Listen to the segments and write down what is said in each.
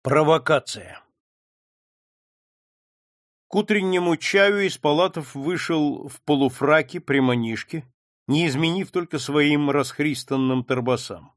Провокация. К утреннему чаю Испалатов вышел в полуфраке при манишке, не изменив только своим расхристанным торбасам.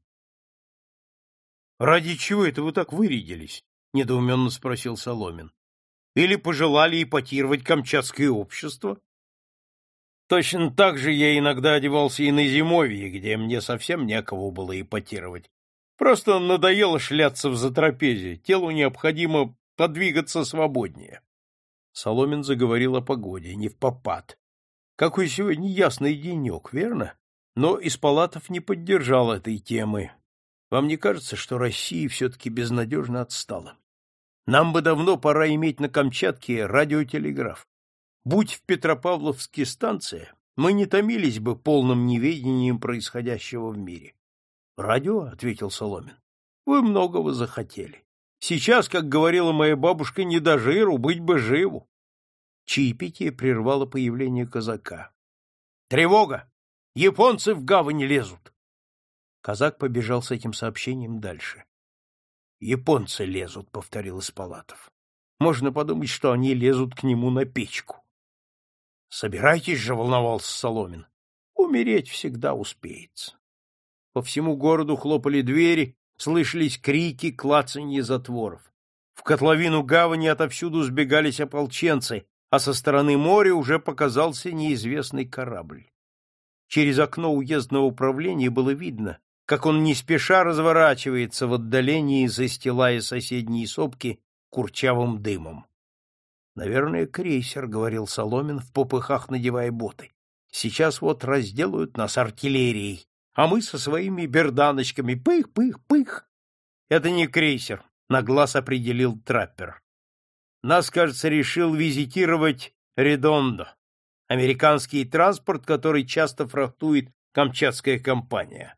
— Ради чего это вы так вырядились? — недоуменно спросил Соломин. — Или пожелали эпатировать камчатское общество? Точно так же я иногда одевался и на зимовье, где мне совсем некого было эпатировать. Просто надоело шляться в затрапезе, телу необходимо подвигаться свободнее. Соломин заговорил о погоде, не впопад. Какой сегодня ясный денек, верно? Но Испалатов не поддержал этой темы. Вам не кажется, что Россия все-таки безнадежно отстала? Нам бы давно пора иметь на Камчатке радиотелеграф. Будь в Петропавловске станция, мы не томились бы полным неведением происходящего в мире. — Радио, — ответил Соломин, — вы многого захотели. Сейчас, как говорила моя бабушка, не до жиру, быть бы живу. Чаепитие прервало появление казака. — Тревога! Японцы в гавань лезут! Казак побежал с этим сообщением дальше. — Японцы лезут, — повторил Испалатов. — Можно подумать, что они лезут к нему на печку. — Собирайтесь же, — волновался Соломин. — Умереть всегда успеется. По всему городу хлопали двери, слышались крики, клацанье затворов. В котловину гавани отовсюду сбегались ополченцы, а со стороны моря уже показался неизвестный корабль. Через окно уездного управления было видно, как он не спеша разворачивается в отдалении, застилая соседние сопки курчавым дымом. — Наверное, крейсер, — говорил Соломин, в попыхах надевая боты. — Сейчас вот разделают нас артиллерией, а мы со своими берданочками пых-пых-пых. — Это не крейсер, — на глаз определил траппер. Нас, кажется, решил визитировать Редондо, американский транспорт, который часто фрахтует Камчатская компания.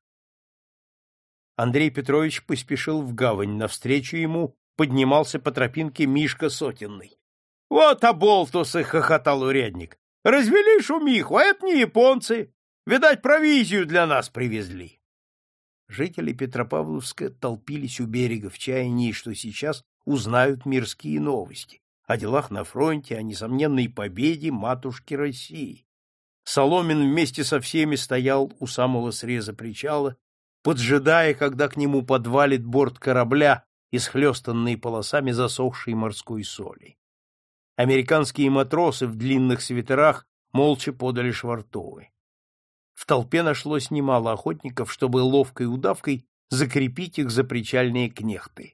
Андрей Петрович поспешил в гавань, навстречу ему поднимался по тропинке Мишка Сотенный. — Вот оболтусы! — хохотал урядник. — Развели шумиху, а это не японцы. Видать, провизию для нас привезли. Жители Петропавловска толпились у берега в чаянии, что сейчас узнают мирские новости о делах на фронте, о несомненной победе матушки России. Соломин вместе со всеми стоял у самого среза причала, поджидая, когда к нему подвалит борт корабля, исхлестанный полосами засохшей морской соли. Американские матросы в длинных свитерах молча подали швартовы. В толпе нашлось немало охотников, чтобы ловкой удавкой закрепить их за причальные кнехты.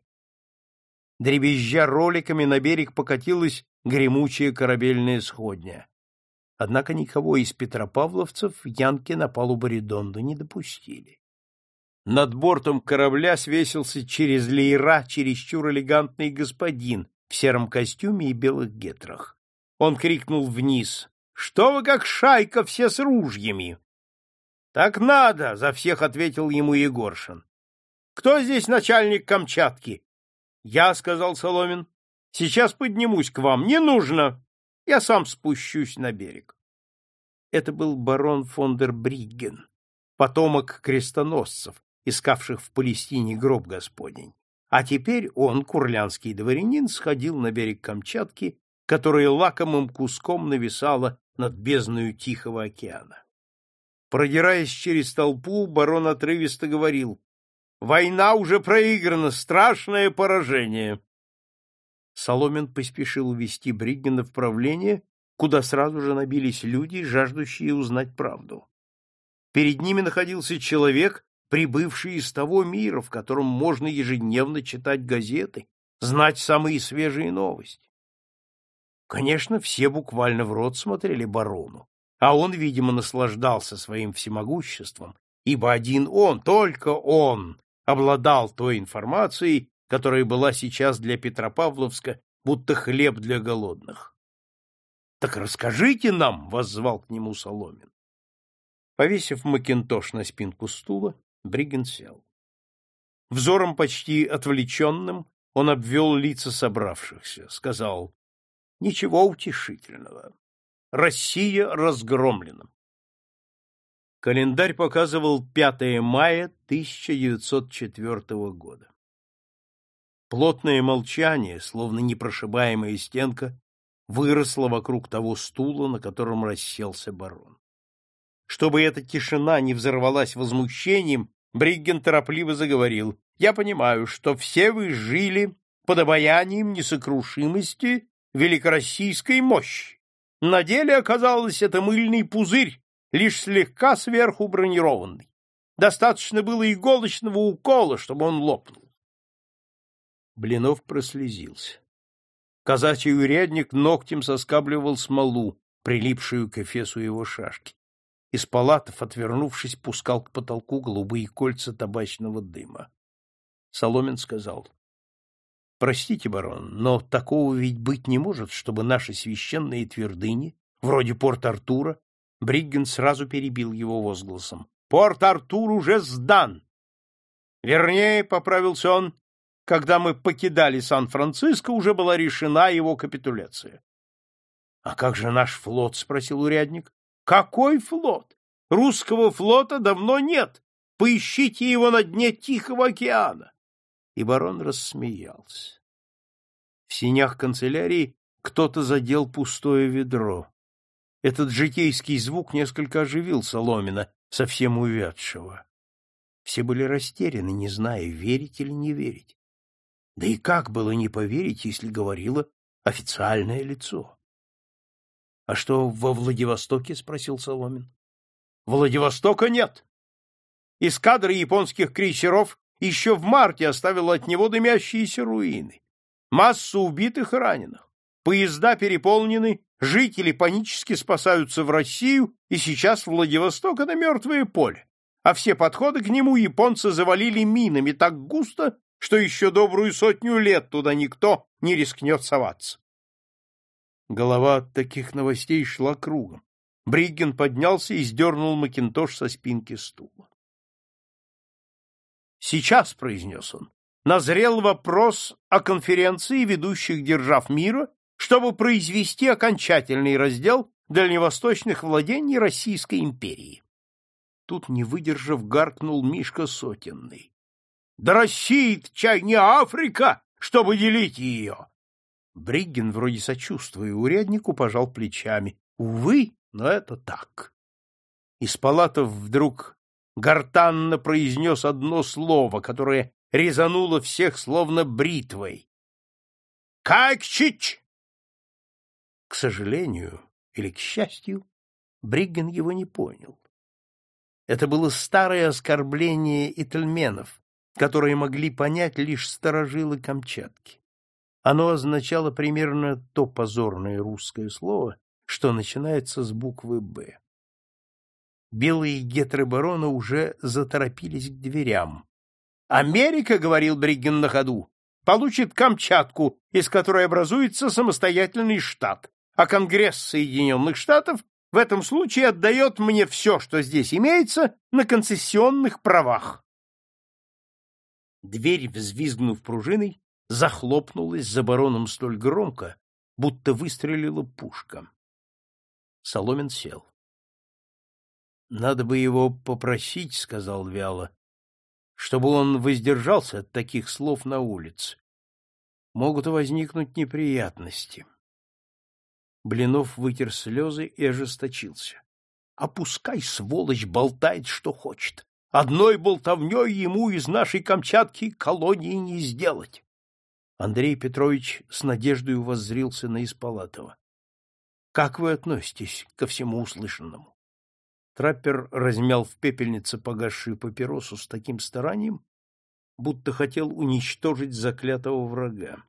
Дребезжа роликами на берег покатилась гремучая корабельная сходня. Однако никого из петропавловцев янки на палубу Редонду не допустили. Над бортом корабля свесился через леера чересчур элегантный господин в сером костюме и белых гетрах. Он крикнул вниз: — Что вы как шайка, все с ружьями? — Так надо, — за всех ответил ему Егоршин. — Кто здесь начальник Камчатки? — Я, — сказал Соломин. — Сейчас поднимусь к вам. Не нужно. Я сам спущусь на берег. Это был барон фон дер Бригген, потомок крестоносцев, искавших в Палестине гроб Господень. А теперь он, курлянский дворянин, сходил на берег Камчатки, которая лакомым куском нависала над бездною Тихого океана. Продираясь через толпу, барон отрывисто говорил: «Война уже проиграна, страшное поражение». Соломин поспешил увести Бриггена в правление, куда сразу же набились люди, жаждущие узнать правду. Перед ними находился человек, прибывший из того мира, в котором можно ежедневно читать газеты, знать самые свежие новости. Конечно, все буквально в рот смотрели барону, а он, видимо, наслаждался своим всемогуществом, ибо один он, только он, обладал той информацией, которая была сейчас для Петропавловска будто хлеб для голодных. — Так расскажите нам, — воззвал к нему Соломин. Повесив макинтош на спинку стула, Бригген сел. Взором почти отвлеченным он обвел лица собравшихся, сказал: — Ничего утешительного. Россия разгромлена. Календарь показывал 5 мая 1904 года. Плотное молчание, словно непрошибаемая стенка, выросло вокруг того стула, на котором расселся барон. Чтобы эта тишина не взорвалась возмущением, Бригген торопливо заговорил: «Я понимаю, что все вы жили под обаянием несокрушимости великороссийской мощи. На деле оказалось это мыльный пузырь, лишь слегка сверху бронированный. Достаточно было иголочного укола, чтобы он лопнул». Блинов прослезился. Казачий урядник ногтем соскабливал смолу, прилипшую к эфесу его шашки. Из палатов, отвернувшись, пускал к потолку голубые кольца табачного дыма. Соломин сказал: «Простите, барон, но такого ведь быть не может, чтобы наши священные твердыни, вроде Порт-Артура...» Бригген сразу перебил его возгласом: «Порт-Артур уже сдан! Вернее, — поправился он, — когда мы покидали Сан-Франциско, уже была решена его капитуляция». «А как же наш флот?» — спросил урядник. «Какой флот? Русского флота давно нет. Поищите его на дне Тихого океана». И барон рассмеялся. В сенях канцелярии кто-то задел пустое ведро. Этот житейский звук несколько оживил Соломина, совсем увядшего. Все были растеряны, не зная, верить или не верить. Да и как было не поверить, если говорило официальное лицо? — А что во Владивостоке? — спросил Соломин. — Владивостока нет. Эскадра японских крейсеров еще в марте оставила от него дымящиеся руины. Масса убитых и раненых. Поезда переполнены, жители панически спасаются в Россию, и сейчас Владивосток — это мертвое поле. А все подходы к нему японцы завалили минами так густо, что еще добрую 100 лет туда никто не рискнет соваться. Голова от таких новостей шла кругом. Бригген поднялся и сдернул макинтош со спинки стула. «Сейчас, — произнес он, — назрел вопрос о конференции ведущих держав мира, чтобы произвести окончательный раздел дальневосточных владений Российской империи». Тут, не выдержав, гаркнул Мишка Сотенный: «Да Россия-то, чай, не Африка, чтобы делить ее!» Бригген, вроде сочувствуя уряднику, пожал плечами. Увы, но это так. Из палатов вдруг гортанно произнес одно слово, которое резануло всех словно бритвой. «Кайкчич!» К сожалению или к счастью, Бригген его не понял. Это было старое оскорбление итальменов, которые могли понять лишь старожилы Камчатки. Оно означало примерно то позорное русское слово, что начинается с буквы «Б». Белые гетры барона уже заторопились к дверям. «Америка, — говорил Бригген на ходу, — получит Камчатку, из которой образуется самостоятельный штат, а Конгресс Соединенных Штатов в этом случае отдает мне все, что здесь имеется, на концессионных правах». Дверь, взвизгнув пружиной, захлопнулась за бароном столь громко, будто выстрелила пушка. Соломин сел. — Надо бы его попросить, — сказал вяло, — чтобы он воздержался от таких слов на улице. Могут возникнуть неприятности. Блинов вытер слезы и ожесточился. — А пускай, сволочь, болтает, что хочет. Одной болтовней ему из нашей Камчатки колонии не сделать. Андрей Петрович с надеждой воззрился на Испалатова. — Как вы относитесь ко всему услышанному? Траппер размял в пепельнице погасшую папиросу с таким старанием, будто хотел уничтожить заклятого врага.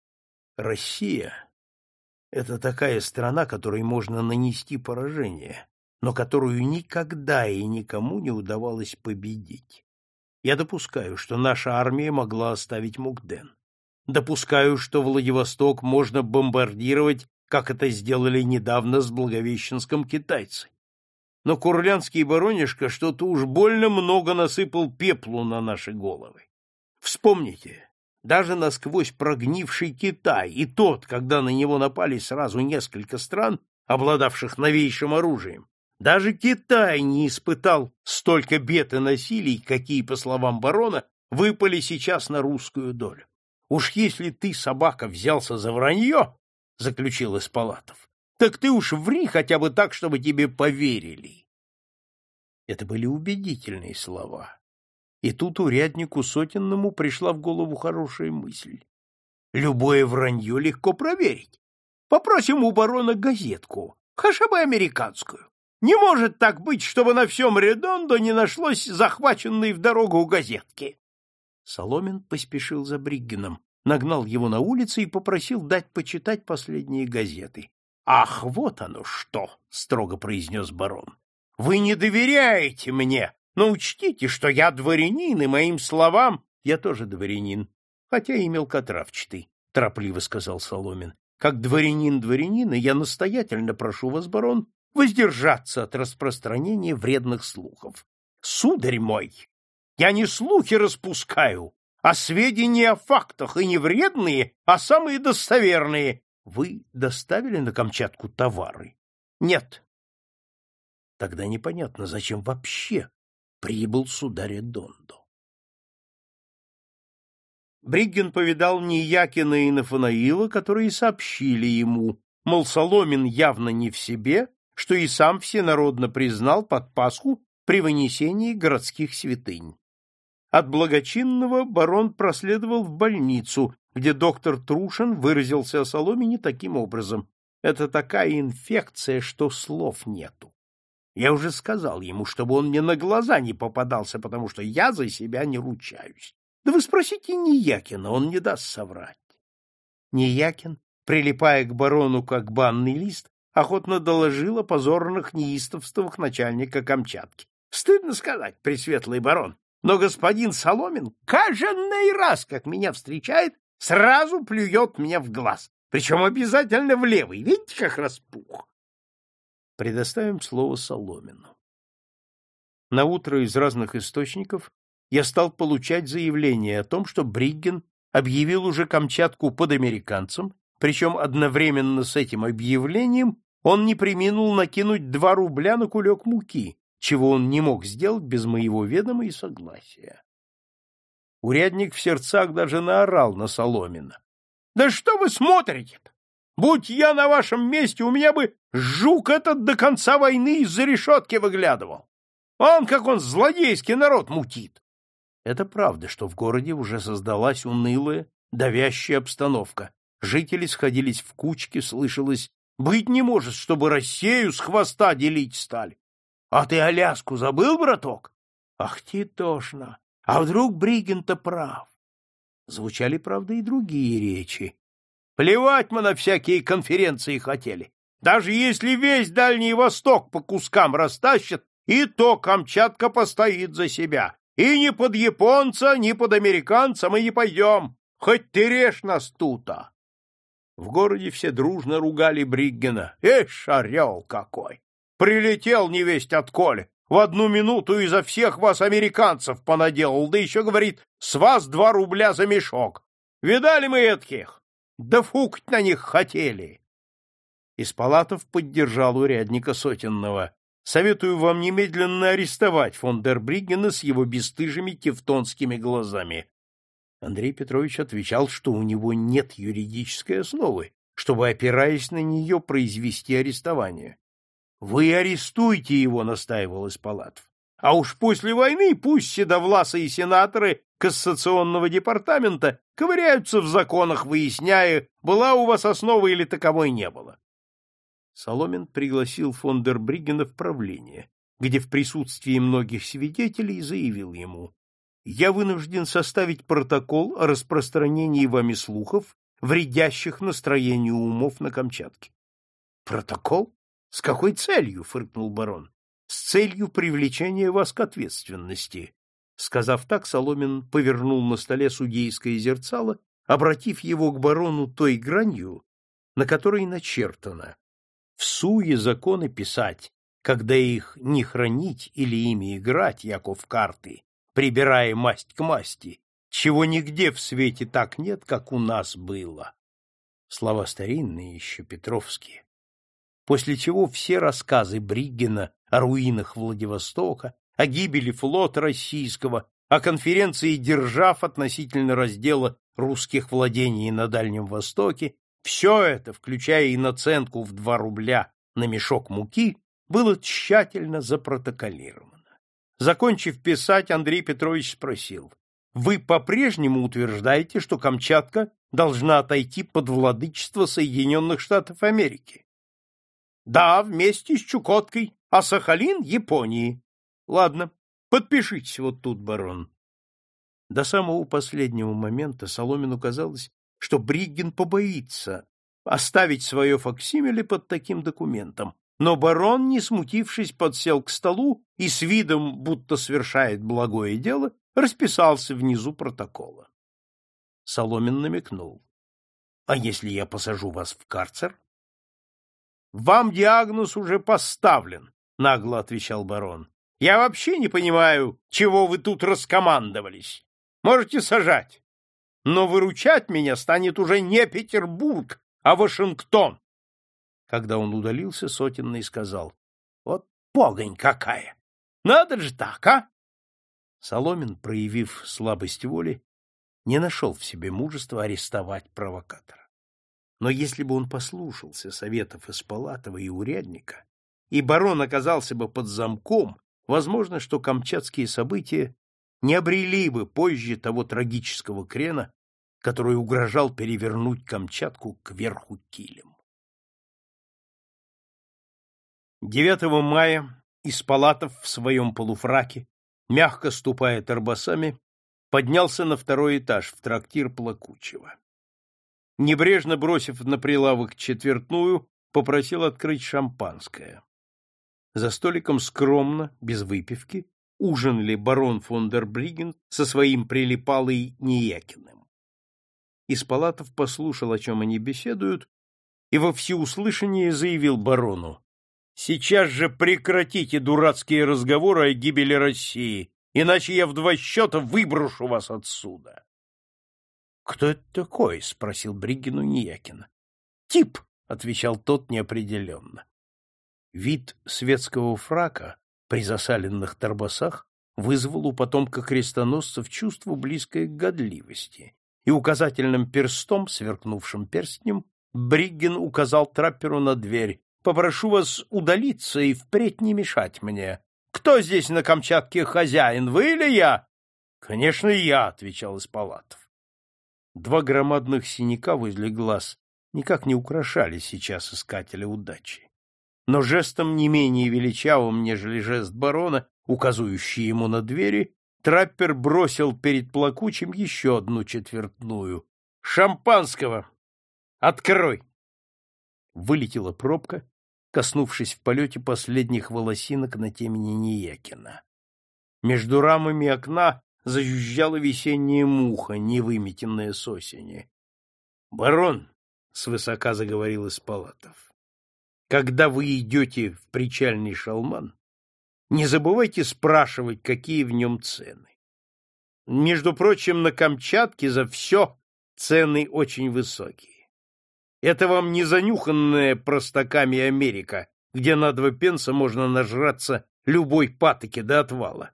Россия — это такая страна, которой можно нанести поражение, но которую никогда и никому не удавалось победить. Я допускаю, что наша армия могла оставить Мукден. Допускаю, что Владивосток можно бомбардировать, как это сделали недавно с Благовещенском китайцы. Но курлянский баронишка что-то уж больно много насыпал пеплу на наши головы. Вспомните, даже насквозь прогнивший Китай, и тот, когда на него напали сразу несколько стран, обладавших новейшим оружием, даже Китай не испытал столько бед и насилий, какие, по словам барона, выпали сейчас на русскую долю. Уж если ты, собака, взялся за вранье, — заключил Испалатов, — так ты уж ври хотя бы так, чтобы тебе поверили. Это были убедительные слова. И тут уряднику Сотенному пришла в голову хорошая мысль. Любое вранье легко проверить. Попросим у барона газетку, хотя бы американскую. Не может так быть, чтобы на всем Редондо не нашлось захваченной в дорогу газетки. Соломин поспешил за Бриггеном, нагнал его на улице и попросил дать почитать последние газеты. — Ах, вот оно что! — строго произнес барон. — Вы не доверяете мне, но учтите, что я дворянин, и моим словам... — Я тоже дворянин, хотя и мелкотравчатый, — торопливо сказал Соломин. — Как дворянин дворянина я настоятельно прошу вас, барон, воздержаться от распространения вредных слухов. Сударь мой, я не слухи распускаю, а сведения о фактах, и не вредные, а самые достоверные. Вы доставили на Камчатку товары? Нет. Тогда непонятно, зачем вообще прибыл сюда Редондо. Бригген повидал Ниякина и Нафанаила, которые сообщили ему, мол, Соломин явно не в себе, что и сам всенародно признал под Пасху при вынесении городских святынь. От благочинного барон проследовал в больницу, где доктор Трушин выразился о Соломине таким образом: это такая инфекция, что слов нету. Я уже сказал ему, чтобы он мне на глаза не попадался, потому что я за себя не ручаюсь. Да вы спросите Ниякина, он не даст соврать. Ниякин, прилипая к барону как банный лист, охотно доложил о позорных неистовствах начальника Камчатки. Стыдно сказать, пресветлый барон, но господин Соломин каждый раз, как меня встречает, сразу плюет мне в глаз, причем обязательно в левый. Видите, как распух? Предоставим слово Соломину. Наутро из разных источников я стал получать заявление о том, что Бригген объявил уже Камчатку под американцем, причем одновременно с этим объявлением он не преминул накинуть 2 рубля на кулек муки, чего он не мог сделать без моего ведома и согласия. Урядник в сердцах даже наорал на Соломина. — Да что вы смотрите-то? Будь я на вашем месте, у меня бы жук этот до конца войны из-за решетки выглядывал. Он, как он злодейский народ мутит. Это правда, что в городе уже создалась унылая, давящая обстановка. Жители сходились в кучки, слышалось: быть не может, чтобы Россию с хвоста делить стали. А ты Аляску забыл, браток? Ах ты тошно! А вдруг Бригген-то прав? Звучали, правда, и другие речи. Плевать мы на всякие конференции хотели. Даже если весь Дальний Восток по кускам растащат, и то Камчатка постоит за себя. И ни под японца, ни под американца мы не пойдем. Хоть ты режь нас тута. В городе все дружно ругали Бриггена. Эш, орел какой! Прилетел невесть отколе. В одну минуту изо всех вас американцев понаделал, да еще, говорит, с вас 2 рубля за мешок. Видали мы этких? Да фукать на них хотели. Испалатов поддержал урядника Сотенного. Советую вам немедленно арестовать фон дер Бриггена с его бесстыжими тевтонскими глазами. Андрей Петрович отвечал, что у него нет юридической основы, чтобы, опираясь на нее, произвести арестование. — Вы арестуйте его, — настаивал Испалатов. — А уж после войны пусть седовласые сенаторы Кассационного департамента ковыряются в законах, выясняя, была у вас основа или таковой не было. Соломин пригласил фон дер Бриггена в правление, где в присутствии многих свидетелей заявил ему: «Я вынужден составить протокол о распространении вами слухов, вредящих настроению умов на Камчатке». «Протокол? С какой целью?» — фыркнул барон. «С целью привлечения вас к ответственности». Сказав так, Соломин повернул на столе судейское зерцало, обратив его к барону той гранью, на которой начертано: «В суе законы писать, когда их не хранить или ими играть, яко в карты, прибирая масть к масти, чего нигде в свете так нет, как у нас было». Слова старинные, еще петровские. После чего все рассказы Бриггена о руинах Владивостока, о гибели флота российского, о конференции держав относительно раздела русских владений на Дальнем Востоке, все это, включая и наценку в 2 рубля на мешок муки, было тщательно запротоколировано. Закончив писать, Андрей Петрович спросил: «Вы по-прежнему утверждаете, что Камчатка должна отойти под владычество Соединенных Штатов Америки?» «Да, вместе с Чукоткой, а Сахалин — Японии». «Ладно, подпишитесь вот тут, барон». До самого последнего момента Соломину казалось, что Бриггин побоится оставить свое факсимиле под таким документом, но барон, не смутившись, подсел к столу и с видом, будто совершает благое дело, расписался внизу протокола. Соломин намекнул: «А если я посажу вас в карцер?» «Вам диагноз уже поставлен», — нагло отвечал барон. «Я вообще не понимаю, чего вы тут раскомандовались. Можете сажать, но выручать меня станет уже не Петербург, а Вашингтон». Когда он удалился, Сотенный сказал: «Вот погонь какая! Надо же так, а!» Соломин, проявив слабость воли, не нашел в себе мужества арестовать провокатора. Но если бы он послушался советов Испалатова и урядника, и барон оказался бы под замком, возможно, что камчатские события не обрели бы позже того трагического крена, который угрожал перевернуть Камчатку кверху килем. 9 мая Испалатов в своем полуфраке, мягко ступая торбасами, поднялся на 2-й этаж в трактир Плакучего. Небрежно бросив на прилавок четвертную, попросил открыть шампанское. За столиком скромно, без выпивки, ужинали барон фон дер Бригген со своим прилипалой Ниякиным. Испалатов послушал, о чем они беседуют, и во всеуслышание заявил барону: «Сейчас же прекратите дурацкие разговоры о гибели России, иначе я в 2 счета выброшу вас отсюда». «Кто это такой?» — спросил Бриггин у Ниякина. «Тип», — отвечал тот неопределенно. Вид светского фрака при засаленных торбасах вызвал у потомка крестоносцев чувство, близкое к годливости, и указательным перстом, сверкнувшим перстнем, Бриггин указал трапперу на дверь: «Попрошу вас удалиться и впредь не мешать мне. Кто здесь на Камчатке хозяин, вы или я?» «Конечно, я», — отвечал Испалатов. 2 громадных синяка возле глаз никак не украшали сейчас искателя удачи. Но жестом не менее величавым, нежели жест барона, указывающий ему на двери, траппер бросил перед Плакучим еще 1 четвертную. «Шампанского! Открой!» Вылетела пробка, коснувшись в полете последних волосинок на темени Ниякина. Между рамами окна зажужжала весенняя муха, невыметенная с осени. «Барон!» — свысока заговорил Испалатов. «Когда вы идете в причальный шалман, не забывайте спрашивать, какие в нем цены. Между прочим, на Камчатке за все цены очень высокие. Это вам не занюханная простаками Америка, где на 2 пенса можно нажраться любой патоки до отвала.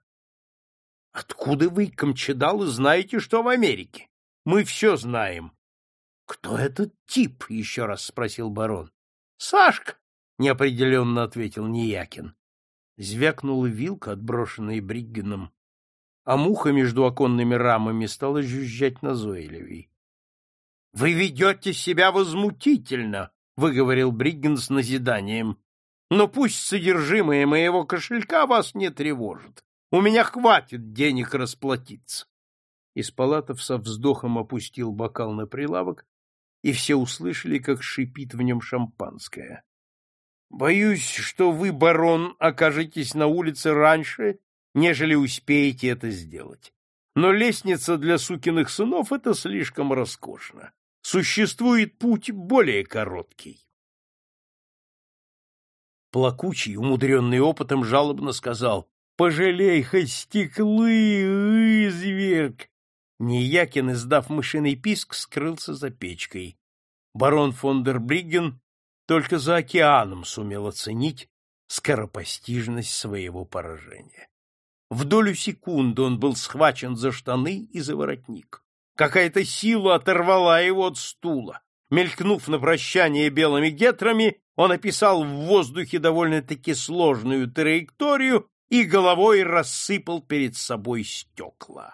Откуда вы, камчедалы, знаете, что в Америке? Мы все знаем». «Кто этот тип?» — еще раз спросил барон. «Сашка», — неопределенно ответил Ниякин. Звякнула вилка, отброшенная Бриггеном, а муха между оконными рамами стала жужжать назойливей. — Вы ведете себя возмутительно, — выговорил Бригген с назиданием. — Но пусть содержимое моего кошелька вас не тревожит. У меня хватит денег расплатиться. Испалатов со вздохом опустил бокал на прилавок, и все услышали, как шипит в нем шампанское. — Боюсь, что вы, барон, окажетесь на улице раньше, нежели успеете это сделать. Но лестница для сукиных сынов — это слишком роскошно. Существует путь более короткий. Плакучий, умудренный опытом, жалобно сказал: «Пожалей хоть стеклы, зверг!» Ниякин, издав мышиный писк, скрылся за печкой. Барон фон дер Бригген только за океаном сумел оценить скоропостижность своего поражения. В долю секунды он был схвачен за штаны и за воротник. Какая-то сила оторвала его от стула. Мелькнув на прощание белыми гетрами, он описал в воздухе довольно-таки сложную траекторию и головой рассыпал перед собой стекла.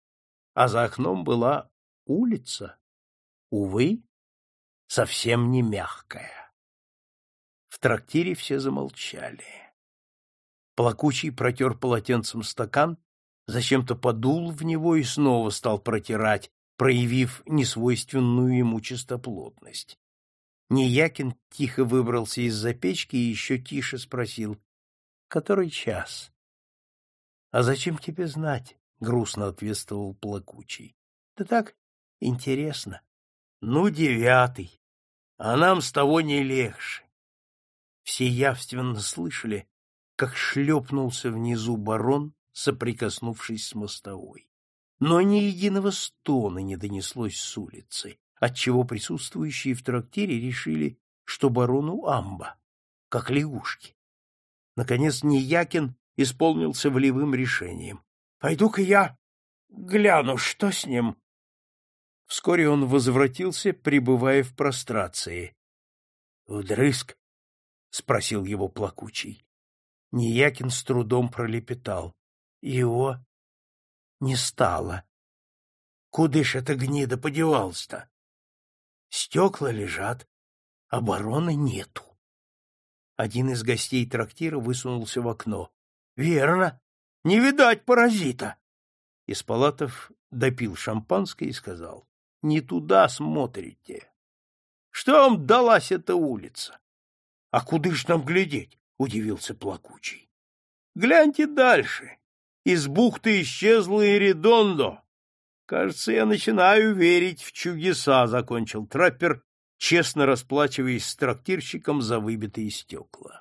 А за окном была улица, увы, совсем не мягкая. В трактире все замолчали. Плакучий протер полотенцем стакан, зачем-то подул в него и снова стал протирать, проявив несвойственную ему чистоплотность. Неякин тихо выбрался из-за печки и еще тише спросил: — Который час? — А зачем тебе знать? — грустно ответствовал Плакучий. — Да так, интересно. — Ну, 9, а нам с того не легче. Все явственно слышали, как шлепнулся внизу барон, соприкоснувшись с мостовой. Но ни единого стона не донеслось с улицы, отчего присутствующие в трактире решили, что барону амба, как лягушки. Наконец Неякин исполнился волевым решением. — Пойду-ка я гляну, что с ним. Вскоре он возвратился, пребывая в прострации. — Вдрызг? — спросил его Плакучий. Неякин с трудом пролепетал. — Его не стало. Куда ж эта гнида подевалась-то? Стекла лежат, а барона нету. Один из гостей трактира высунулся в окно. — Верно, не видать паразита. Испалатов допил шампанское и сказал: — Не туда смотрите. Что вам далась эта улица? — А куда ж нам глядеть? — удивился Плакучий. — Гляньте дальше. Из бухты исчезла и Редондо. Кажется, я начинаю верить в чудеса, — закончил траппер, честно расплачиваясь с трактирщиком за выбитые стекла.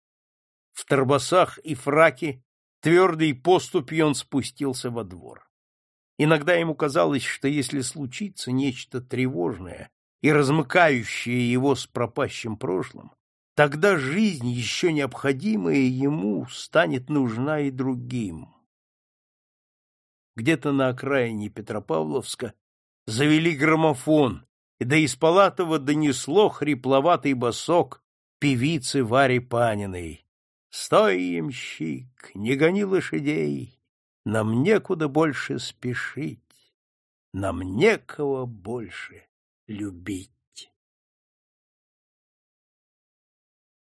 В торбасах и фраке твердой поступью он спустился во двор. Иногда ему казалось, что если случится нечто тревожное и размыкающее его с пропащим прошлым, тогда жизнь, еще необходимая ему, станет нужна и другим. Где-то на окраине Петропавловска завели граммофон, и до Испалатова донесло хрипловатый басок певицы Вари Паниной: «Стой, ямщик, не гони лошадей, нам некуда больше спешить, нам некого больше любить».